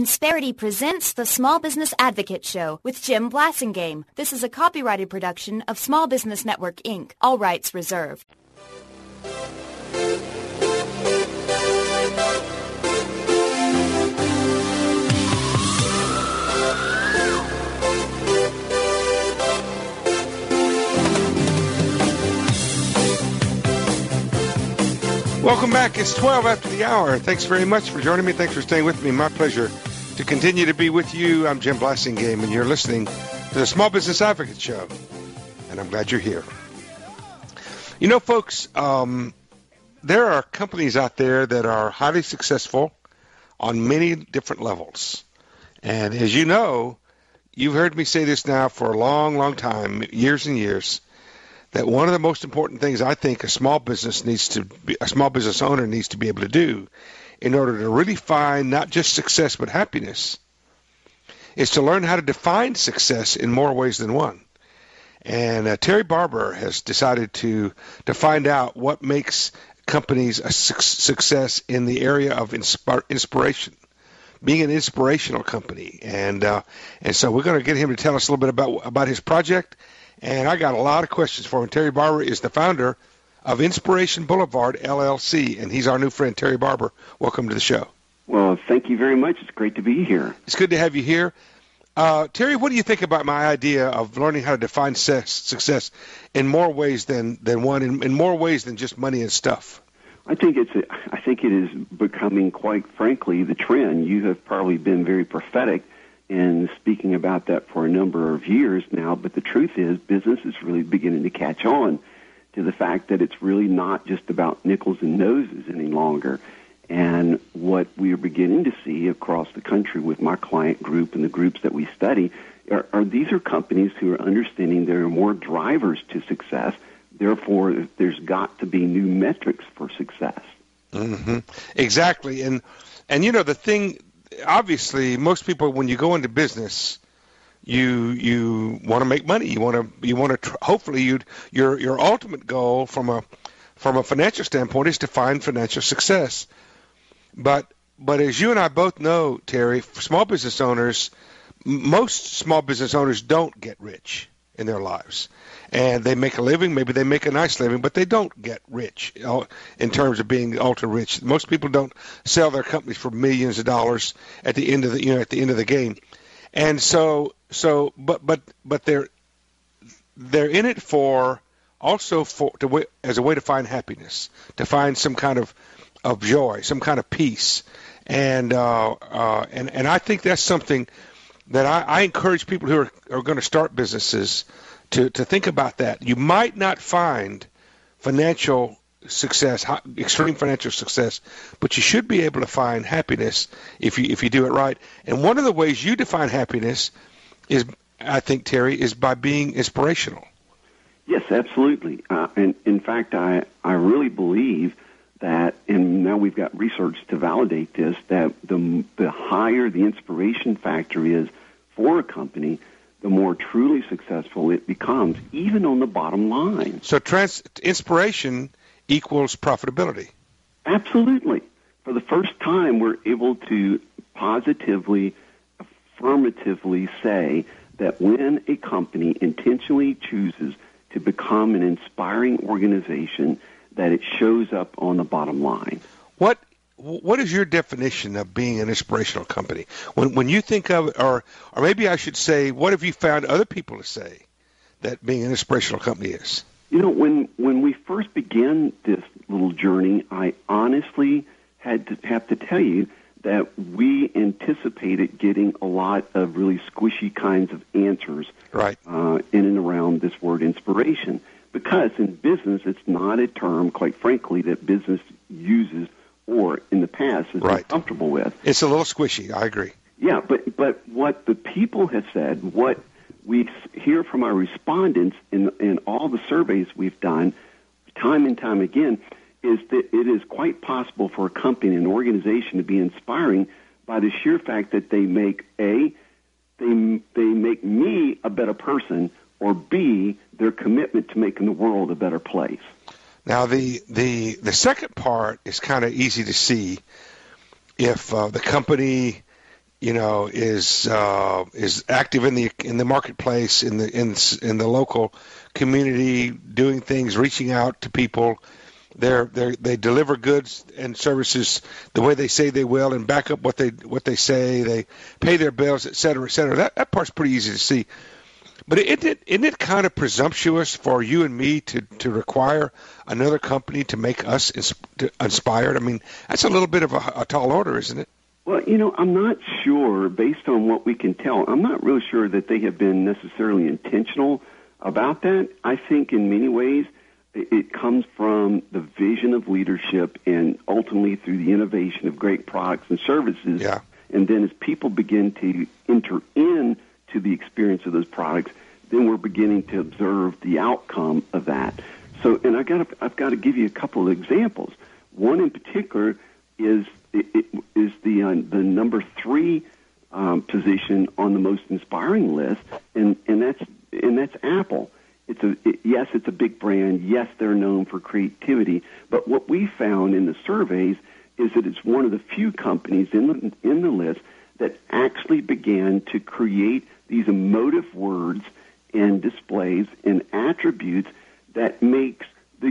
Insperity presents the Small Business Advocate Show with Jim Blasingame. This is a copyrighted production of Small Business Network, Inc. All rights reserved. Welcome back. It's 12 after the hour. Thanks very much for joining me. Thanks for staying with me. My pleasure to continue to be with you. I'm Jim Blasingame, and you're listening to the Small Business Advocate Show, and I'm glad you're here. You know, folks, there are companies out there that are highly successful on many different levels. And as you know, you've heard me say this now for a long, long time, years and years, that one of the most important things I think a small business owner needs to be able to do in order to really find not just success but happiness is to learn how to define success in more ways than one. And Terry Barber has decided to find out what makes companies a success in the area of inspiration, being an inspirational company. And so we're going to get him to tell us a little bit about his project. And I got a lot of questions for him. Terry Barber is the founder of Inspiration Boulevard, LLC, and he's our new friend, Terry Barber. Welcome to the show. Well, thank you very much. It's great to be here. It's good to have you here. Terry, what do you think about my idea of learning how to define success in more ways than one, in more ways than just money and stuff? I think it is becoming, quite frankly, the trend. You have probably been very prophetic in speaking about that for a number of years now, but the truth is business is really beginning to catch on to the fact that it's really not just about nickels and noses any longer. And what we are beginning to see across the country with my client group and the groups that we study are these are companies who are understanding there are more drivers to success. Therefore, there's got to be new metrics for success. Mm-hmm. Exactly. And you know, the thing, obviously, most people, when you go into business, you want to make money. You want to hopefully your ultimate goal from a financial standpoint is to find financial success. But as you and I both know, Terry, small business owners, most small business owners don't get rich in their lives. And they make a living, maybe they make a nice living, but they don't get rich in terms of being ultra rich. Most people don't sell their companies for millions of dollars at the end of the game. And but they're in it as a way to find happiness, to find some kind of joy, some kind of peace. And I think that's something that I encourage people who are going to start businesses to think about that. You might not find financial success, extreme financial success, but you should be able to find happiness if you do it right. And one of the ways you define happiness is, I think, Terry, is by being inspirational. Yes, absolutely. And in fact, I really believe that, and now we've got research to validate this, that the higher the inspiration factor is for a company, the more truly successful it becomes, even on the bottom line. So inspiration equals profitability. Absolutely. For the first time, we're able to positively, affirmatively say that when a company intentionally chooses to become an inspiring organization, that it shows up on the bottom line. What is your definition of being an inspirational company? When you think of it, or maybe I should say, what have you found other people to say that being an inspirational company is? You know, when we first began this little journey, I honestly have to tell you that we anticipated getting a lot of really squishy kinds of answers right. In and around this word inspiration. Because in business, it's not a term, quite frankly, that business uses or in the past has been comfortable with. It's a little squishy, I agree. Yeah, but what the people have said, what we hear from our respondents in all the surveys we've done, time and time again, is that it is quite possible for a company, an organization, to be inspiring by the sheer fact that they make they make me a better person, or B, their commitment to making the world a better place. Now, the second part is kind of easy to see if the company is active in the marketplace, in the local community, doing things, reaching out to people. They deliver goods and services the way they say they will, and back up what they say. They pay their bills, et cetera, et cetera. That part's pretty easy to see. But isn't it kind of presumptuous for you and me to require another company to make us inspired? I mean, that's a little bit of a tall order, isn't it? Well, I'm not sure, based on what we can tell, I'm not really sure that they have been necessarily intentional about that. I think in many ways it comes from the vision of leadership and ultimately through the innovation of great products and services. Yeah. And then as people begin to enter into the experience of those products, then we're beginning to observe the outcome of that. So, and I've got to give you a couple of examples. One in particular is the number 3 position on the most inspiring list, and that's Apple. Yes, it's a big brand. Yes, they're known for creativity. But what we found in the surveys is that it's one of the few companies in the list that actually began to create these emotive words and displays and attributes that makes the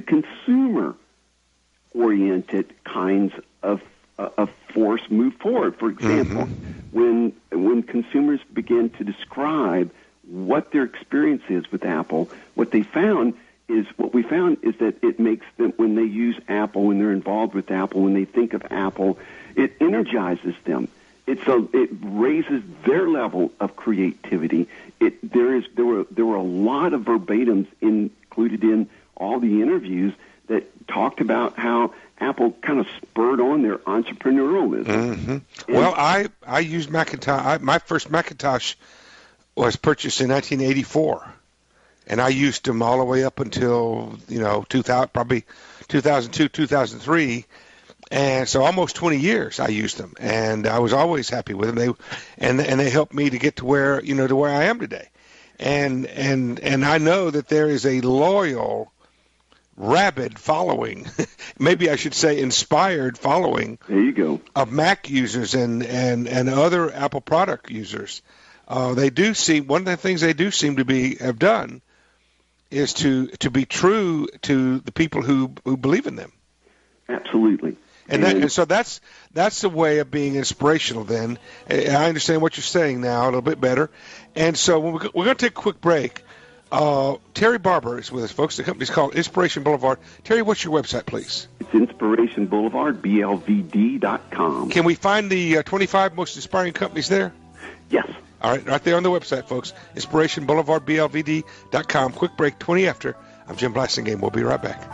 consumer-oriented kinds of force move forward. For example, when consumers begin to describe what their experience is with Apple, what we found is that it makes them, when they use Apple, when they're involved with Apple, when they think of Apple, it energizes them. It raises their level of creativity. There were a lot of verbatims included in all the interviews that talked about how Apple kind of spurred on their entrepreneurialism. Mm-hmm. Well, I used Macintosh. My first Macintosh was purchased in 1984, and I used them all the way up until 2000, probably 2002, 2003, and so almost 20 years I used them, and I was always happy with them. They helped me to get to where I am today, and I know that there is a loyal, rabid following, maybe I should say inspired following. There you go. Of Mac users and other Apple product users. They do seem, one of the things they do seem to have done is to be true to the people who believe in them. Absolutely. And so that's the way of being inspirational then. I understand what you're saying now a little bit better. And so we're going to take a quick break. Terry Barber is with us, folks. The company's called Inspiration Boulevard. Terry, what's your website, please? It's Inspiration Boulevard, BLVD.com. Can we find the 25 most inspiring companies there? Yes. All right there on the website, folks. Inspiration Boulevard, BLVD.com. Quick break, 20 after. I'm Jim Blasingame. We'll be right back.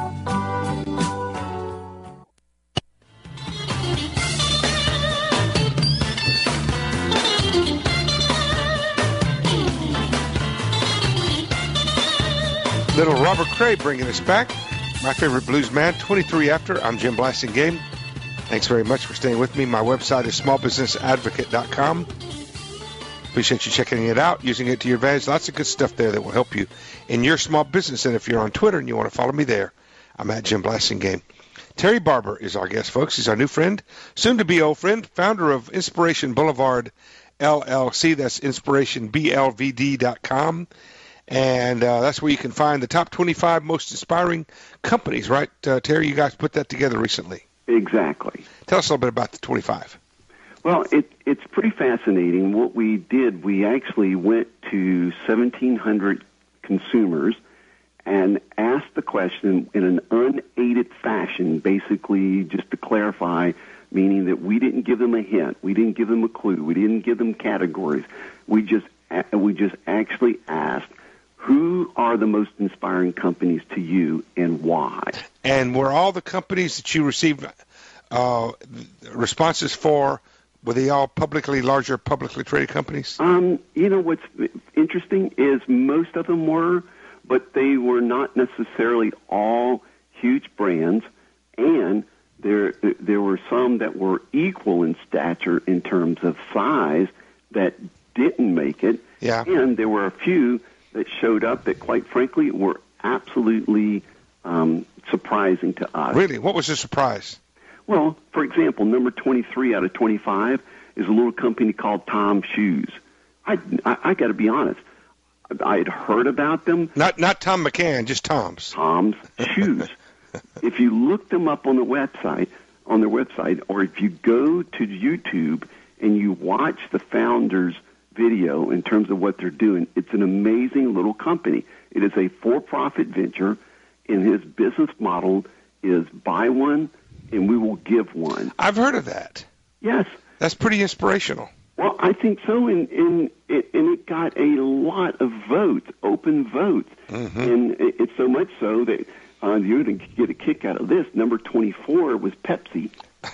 Little Robert Cray bringing us back. My favorite blues man, 23 after. I'm Jim Blasingame. Thanks very much for staying with me. My website is smallbusinessadvocate.com. Appreciate you checking it out, using it to your advantage. Lots of good stuff there that will help you in your small business. And if you're on Twitter and you want to follow me there, I'm at Jim Blasingame. Terry Barber is our guest, folks. He's our new friend, soon-to-be old friend, founder of Inspiration Boulevard, LLC. That's inspirationblvd.com. And that's where you can find the top 25 most inspiring companies, right? Terry, you guys put that together recently. Exactly. Tell us a little bit about the 25. Well, it's pretty fascinating. What we did, we actually went to 1,700 consumers and asked the question in an unaided fashion, basically just to clarify, meaning that we didn't give them a hint, we didn't give them a clue, we didn't give them categories. We just actually asked, who are the most inspiring companies to you and why? And were all the companies that you received responses for, were they all larger publicly traded companies? What's interesting is most of them were, but they were not necessarily all huge brands, and there were some that were equal in stature in terms of size that didn't make it, and there were a few that showed up that, quite frankly, were absolutely surprising to us. Really? What was the surprise? Well, for example, number 23 out of 25 is a little company called Tom's Shoes. I got to be honest. I had heard about them. Not Tom McCann, just Tom's. Tom's Shoes. If you look them up on their website, or if you go to YouTube and you watch the founder's video in terms of what they're doing, it's an amazing little company. It is a for-profit venture, and his business model is buy one and we will give one. I've heard of that. Yes. That's pretty inspirational. Well, I think so, and it got a lot of votes, open votes, and it's so much so that you're going to get a kick out of this. Number 24 was Pepsi,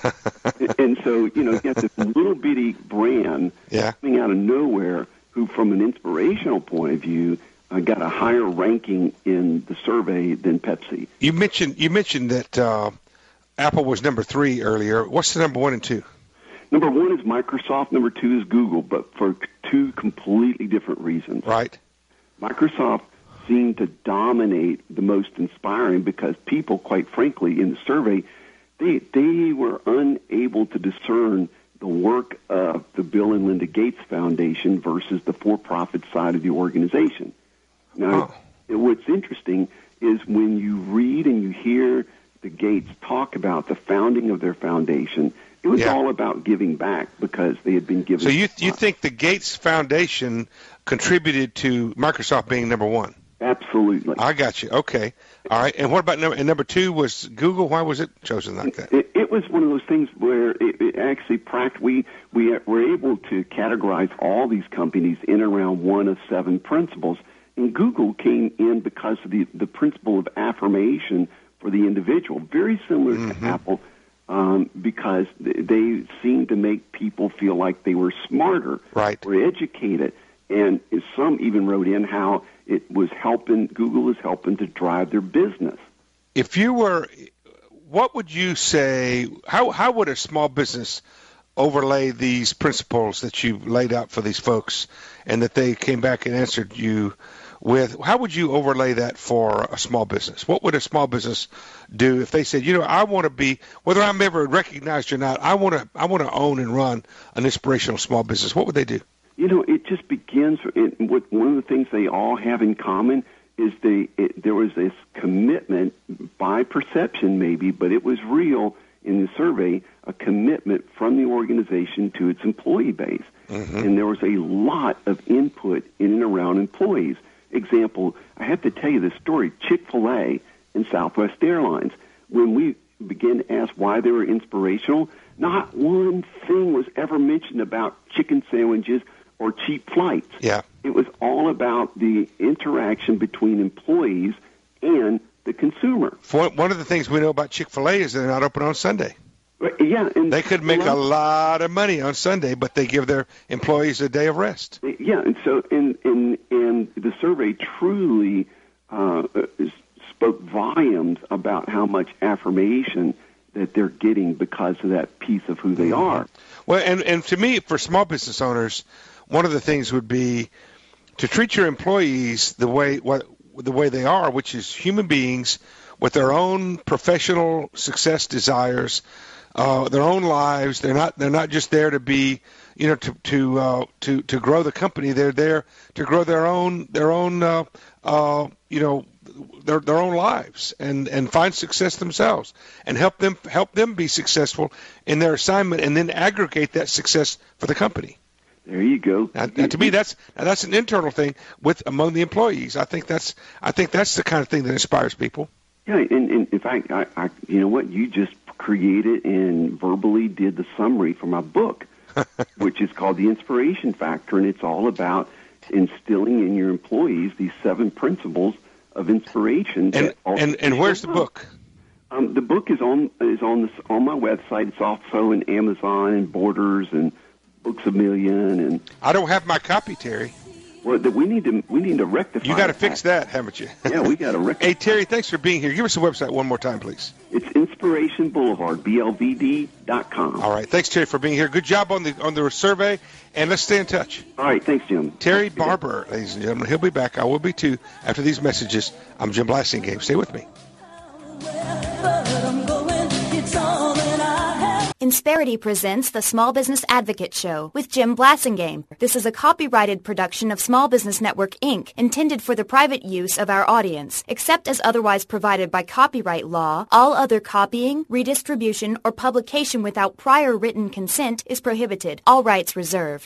and so you got this little bitty brand coming out of nowhere, who, from an inspirational point of view, got a higher ranking in the survey than Pepsi. You mentioned that Apple was number 3 earlier. What's the number 1 and 2? Number 1 is Microsoft. Number 2 is Google, but for 2 completely different reasons. Right. Microsoft seemed to dominate the most inspiring because people, quite frankly, in the survey, they were unable to discern the work of the Bill and Linda Gates Foundation versus the for-profit side of the organization. Now, what's interesting is when you read and you hear the Gates talk about the founding of their foundation, it was all about giving back because they had been given. So you think the Gates Foundation contributed to Microsoft being number 1? Absolutely. I got you. Okay. All right. And what about number 2 was Google? Why was it chosen like that? It was one of those things where it actually we were able to categorize all these companies in around one of 7 principles. And Google came in because of the principle of affirmation for the individual, very similar to Apple. Because they seemed to make people feel like they were smarter, were educated, and some even wrote in how it was Google is helping to drive their business. If you were, what would you say, how would a small business overlay these principles that you've laid out for these folks and that they came back and answered you with? How would you overlay that for a small business? What would a small business do if they said, I want to be, whether I'm ever recognized or not, I want to own and run an inspirational small business? What would they do? It just begins with one of the things they all have in common is there was this commitment by perception maybe, but it was real in the survey, a commitment from the organization to its employee base. And there was a lot of input in and around employees. Example, I have to tell you this story. Chick-fil-A and Southwest Airlines, when we began to ask why they were inspirational, not one thing was ever mentioned about chicken sandwiches or cheap flights. Yeah. It was all about the interaction between employees and the consumer. One of the things we know about Chick-fil-A is they're not open on Sunday. Yeah, and they could make a lot of money on Sunday, but they give their employees a day of rest. Yeah, and so and the survey truly spoke volumes about how much affirmation that they're getting because of that piece of who they are. Well, and to me, for small business owners, one of the things would be to treat your employees the way they are, which is human beings with their own professional success desires, their own lives. They're not just there to be, to grow the company. They're there to grow their own lives and find success themselves and help them be successful in their assignment and then aggregate that success for the company. There you go. Now, to me, that's an internal thing among the employees. I think that's the kind of thing that inspires people. Yeah, and in fact, I you know what, you just created and verbally did the summary for my book, which is called The Inspiration Factor, and it's all about instilling in your employees these 7 principles of inspiration. And where's the book? The book is on my website. It's also in Amazon and Borders and Books A Million. And I don't have my copy, Terry. Well, we need to rectify. You got to fix that, haven't you? Yeah, we got to rectify. Hey, Terry, thanks for being here. Give us the website one more time, please. It's Inspiration Boulevard, BLVD.com. All right, thanks, Terry, for being here. Good job on the survey, and let's stay in touch. All right, thanks, Jim. Terry Barber, ladies and gentlemen, he'll be back. I will be too after these messages. I'm Jim Blasingame. Stay with me. Insperity presents the Small Business Advocate Show with Jim Blasingame. This is a copyrighted production of Small Business Network, Inc., intended for the private use of our audience. Except as otherwise provided by copyright law, all other copying, redistribution, or publication without prior written consent is prohibited. All rights reserved.